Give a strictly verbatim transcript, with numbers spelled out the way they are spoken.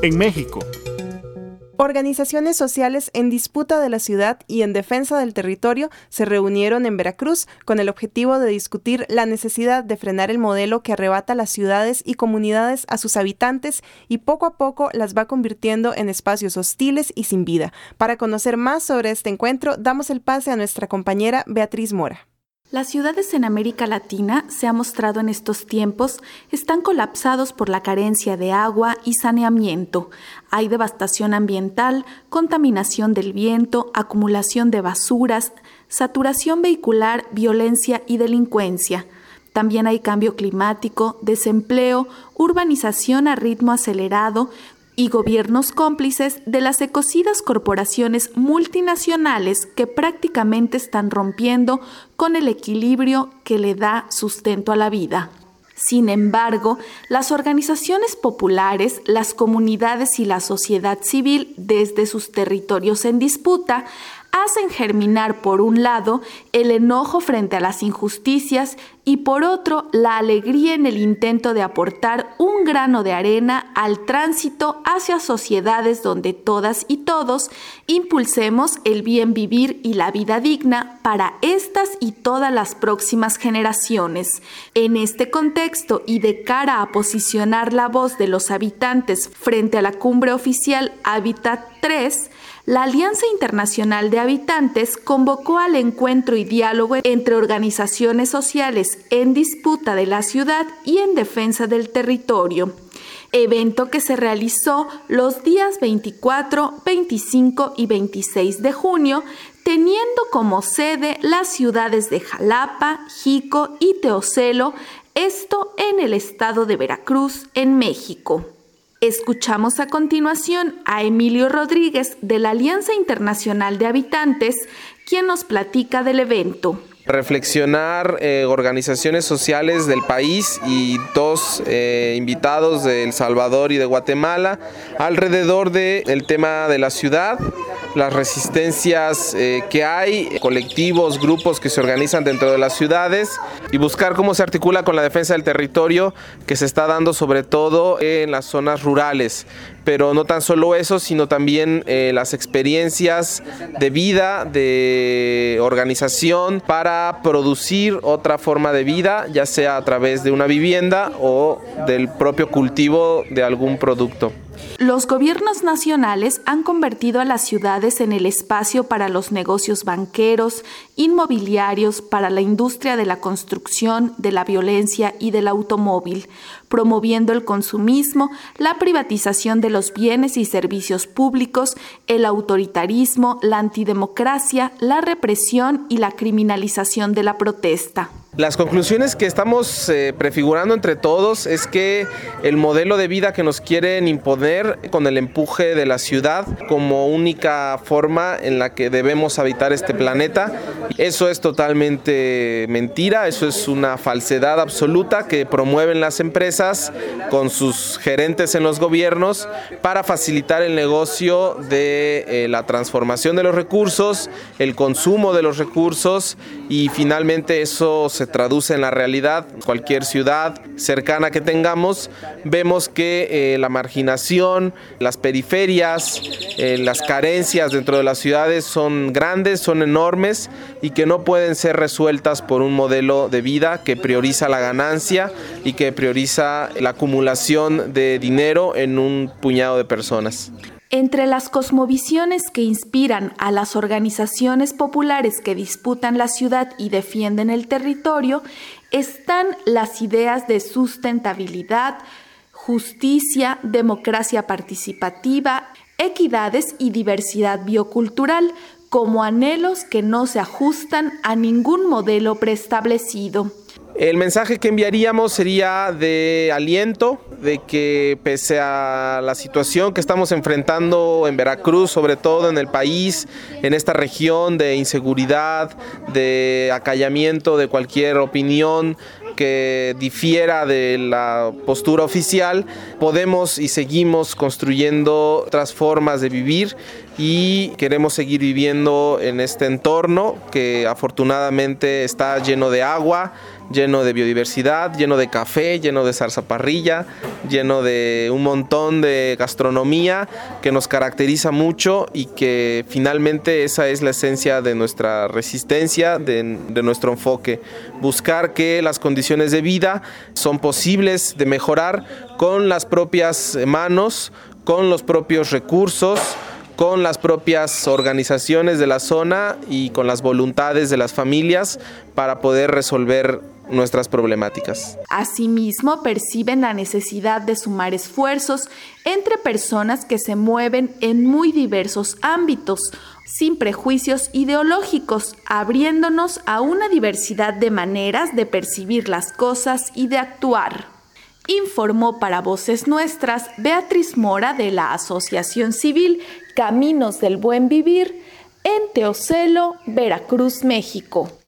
en México. Organizaciones sociales en disputa de la ciudad y en defensa del territorio se reunieron en Veracruz con el objetivo de discutir la necesidad de frenar el modelo que arrebata las ciudades y comunidades a sus habitantes y poco a poco las va convirtiendo en espacios hostiles y sin vida. Para conocer más sobre este encuentro, damos el pase a nuestra compañera Beatriz Mora. Las ciudades en América Latina, se ha mostrado en estos tiempos, están colapsados por la carencia de agua y saneamiento. Hay devastación ambiental, contaminación del viento, acumulación de basuras, saturación vehicular, violencia y delincuencia. También hay cambio climático, desempleo, urbanización a ritmo acelerado, y gobiernos cómplices de las ecocidas corporaciones multinacionales que prácticamente están rompiendo con el equilibrio que le da sustento a la vida. Sin embargo, las organizaciones populares, las comunidades y la sociedad civil, desde sus territorios en disputa, hacen germinar por un lado el enojo frente a las injusticias y por otro la alegría en el intento de aportar un grano de arena al tránsito hacia sociedades donde todas y todos impulsemos el bien vivir y la vida digna para estas y todas las próximas generaciones. En este contexto y de cara a posicionar la voz de los habitantes frente a la cumbre oficial Hábitat tres, la Alianza Internacional de Habitantes convocó al encuentro y diálogo entre organizaciones sociales en disputa de la ciudad y en defensa del territorio, evento que se realizó los días veinticuatro, veinticinco y veintiséis de junio, teniendo como sede las ciudades de Jalapa, Jico y Teocelo, esto en el estado de Veracruz, en México. Escuchamos a continuación a Emilio Rodríguez de la Alianza Internacional de Habitantes, quien nos platica del evento. Reflexionar eh, organizaciones sociales del país y dos eh, invitados de El Salvador y de Guatemala alrededor del tema de la ciudad, las resistencias eh, que hay, colectivos, grupos que se organizan dentro de las ciudades y buscar cómo se articula con la defensa del territorio que se está dando sobre todo en las zonas rurales. Pero no tan solo eso, sino también eh, las experiencias de vida, de organización para producir otra forma de vida, ya sea a través de una vivienda o del propio cultivo de algún producto. Los gobiernos nacionales han convertido a las ciudades en el espacio para los negocios banqueros, inmobiliarios, para la industria de la construcción, de la violencia y del automóvil, promoviendo el consumismo, la privatización de los bienes y servicios públicos, el autoritarismo, la antidemocracia, la represión y la criminalización de la protesta. Las conclusiones que estamos eh, prefigurando entre todos es que el modelo de vida que nos quieren imponer con el empuje de la ciudad como única forma en la que debemos habitar este planeta, eso es totalmente mentira, eso es una falsedad absoluta que promueven las empresas con sus gerentes en los gobiernos para facilitar el negocio de eh, la transformación de los recursos, el consumo de los recursos y finalmente eso se se traduce en la realidad. Cualquier ciudad cercana que tengamos, vemos que eh, la marginación, las periferias, eh, las carencias dentro de las ciudades son grandes, son enormes y que no pueden ser resueltas por un modelo de vida que prioriza la ganancia y que prioriza la acumulación de dinero en un puñado de personas. Entre las cosmovisiones que inspiran a las organizaciones populares que disputan la ciudad y defienden el territorio están las ideas de sustentabilidad, justicia, democracia participativa, equidades y diversidad biocultural, como anhelos que no se ajustan a ningún modelo preestablecido. El mensaje que enviaríamos sería de aliento, de que pese a la situación que estamos enfrentando en Veracruz, sobre todo en el país, en esta región de inseguridad, de acallamiento de cualquier opinión que difiera de la postura oficial, podemos y seguimos construyendo otras formas de vivir y queremos seguir viviendo en este entorno que afortunadamente está lleno de agua, lleno de biodiversidad, lleno de café, lleno de zarzaparrilla, lleno de un montón de gastronomía que nos caracteriza mucho y que finalmente esa es la esencia de nuestra resistencia, de, de nuestro enfoque. Buscar que las condiciones de vida son posibles de mejorar con las propias manos, con los propios recursos, con las propias organizaciones de la zona y con las voluntades de las familias para poder resolver nuestras problemáticas. Asimismo, perciben la necesidad de sumar esfuerzos entre personas que se mueven en muy diversos ámbitos, sin prejuicios ideológicos, abriéndonos a una diversidad de maneras de percibir las cosas y de actuar. Informó para Voces Nuestras Beatriz Mora de la Asociación Civil Caminos del Buen Vivir en Teocelo, Veracruz, México.